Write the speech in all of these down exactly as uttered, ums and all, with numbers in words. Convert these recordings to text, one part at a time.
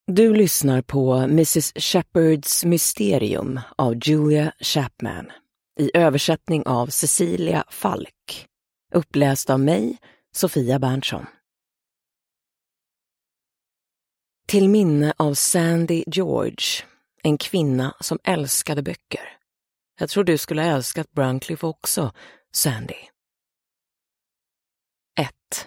Du lyssnar på missus Shepherds Mysterium av Julia Chapman i översättning av Cecilia Falk, uppläst av mig, Sofia Berntsson. Till minne av Sandy George, en kvinna som älskade böcker. Jag tror du skulle ha älskat Bruncliffe också, Sandy. ett.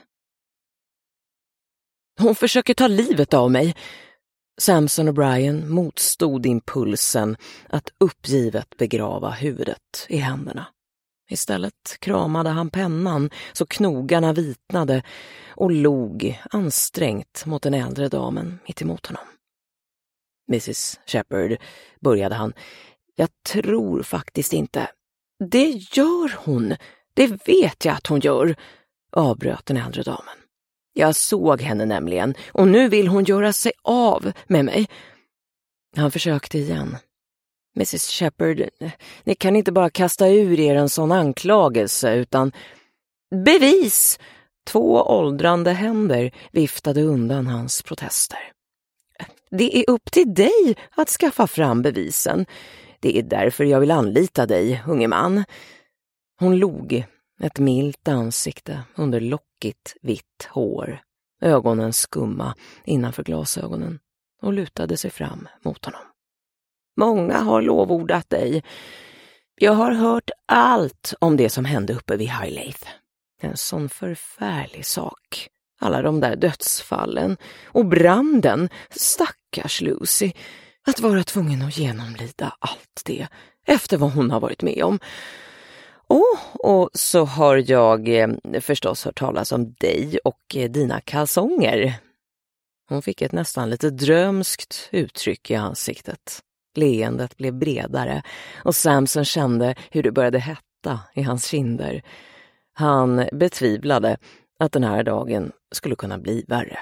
Hon försöker ta livet av mig. Samson och Brian motstod impulsen att uppgivet begrava huvudet i händerna. Istället kramade han pennan så knogarna vitnade och log ansträngt mot den äldre damen mitt emot honom. missus Shepherd, började han. Jag tror faktiskt inte. Det gör hon. Det vet jag att hon gör, avbröt den äldre damen. Jag såg henne nämligen och nu vill hon göra sig av med mig. Han försökte igen. missus Shepherd, ni kan inte bara kasta ur er en sån anklagelse utan bevis! Två åldrande händer viftade undan hans protester. Det är upp till dig att skaffa fram bevisen. Det är därför jag vill anlita dig, unge man. Hon log, ett milt ansikte under lockigt vitt hår. Ögonen skumma innanför glasögonen och lutade sig fram mot honom. Många har lovordat dig. Jag har hört allt om det som hände uppe vid Highleith. En sån förfärlig sak. Alla de där dödsfallen och branden. Stackars Lucy. Att vara tvungen att genomlida allt det efter vad hon har varit med om. Oh, och så har jag eh, förstås hört talas om dig och eh, dina kalsonger. Hon fick ett nästan lite drömskt uttryck i ansiktet. Leendet blev bredare och Samson kände hur det började hetta i hans kinder. Han betvivlade att den här dagen skulle kunna bli värre.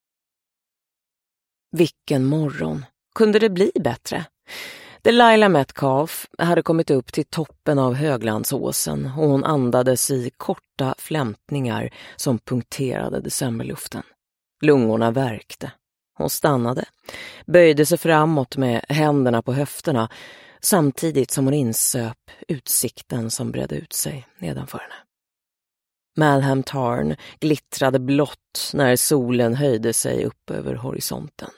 Vilken morgon! Kunde det bli bättre? Delilah Metcalf hade kommit upp till toppen av höglandsåsen och hon andades i korta flämtningar som punkterade decemberluften. Lungorna värkte. Hon stannade, böjde sig framåt med händerna på höfterna samtidigt som hon insöp utsikten som bredde ut sig nedanför henne. Malham Tarn glittrade blått när solen höjde sig upp över horisonten.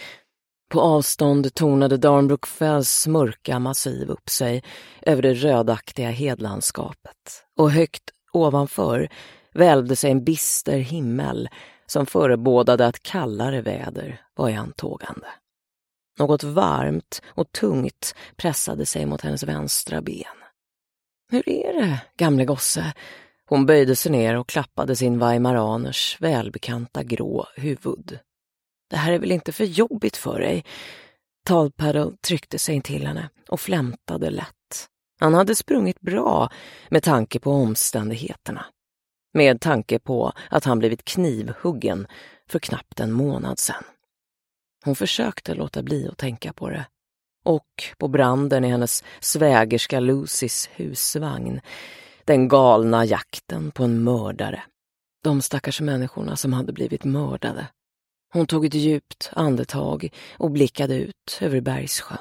På avstånd tonade Darnbrook Fells mörka massiv upp sig över det rödaktiga hedlandskapet och högt ovanför välvde sig en bister himmel som förebådade att kallare väder var i antågande. Något varmt och tungt pressade sig mot hennes vänstra ben. Hur är det, gamle gosse? Hon böjde sig ner och klappade sin Weimaraners välbekanta grå huvud. Det här är väl inte för jobbigt för dig? Talpaddle tryckte sig till henne och flämtade lätt. Han hade sprungit bra med tanke på omständigheterna. Med tanke på att han blivit knivhuggen för knappt en månad sedan. Hon försökte låta bli att tänka på det. Och på branden i hennes svägerska Lucys husvagn. Den galna jakten på en mördare. De stackars människorna som hade blivit mördade. Hon tog ett djupt andetag och blickade ut över bergssjön.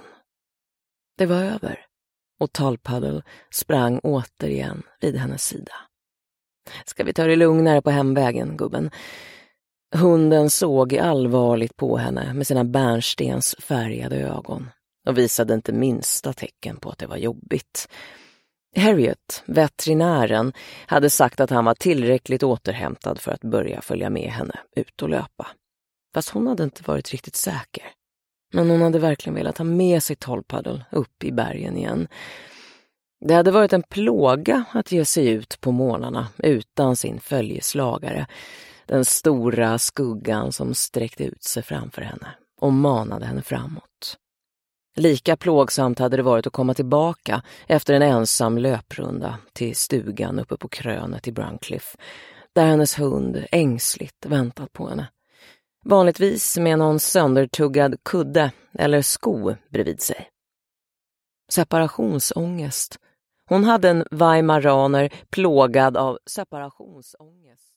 Det var över och Talpaddle sprang återigen vid hennes sida. Ska vi ta det lugnare på hemvägen, gubben? Hunden såg allvarligt på henne med sina bärnstens färgade ögon och visade inte minsta tecken på att det var jobbigt. Harriet, veterinären, hade sagt att han var tillräckligt återhämtad för att börja följa med henne ut och löpa. Fast hon hade inte varit riktigt säker. Men hon hade verkligen velat ha med sig Talpaddle upp i bergen igen. Det hade varit en plåga att ge sig ut på morgnarna utan sin följeslagare. Den stora skuggan som sträckte ut sig framför henne och manade henne framåt. Lika plågsamt hade det varit att komma tillbaka efter en ensam löprunda till stugan uppe på krönet i Bruncliffe, där hennes hund ängsligt väntat på henne. Vanligtvis med någon söndertuggad kudde eller sko bredvid sig. Separationsångest. Hon hade en Weimaraner plågad av separationsångest.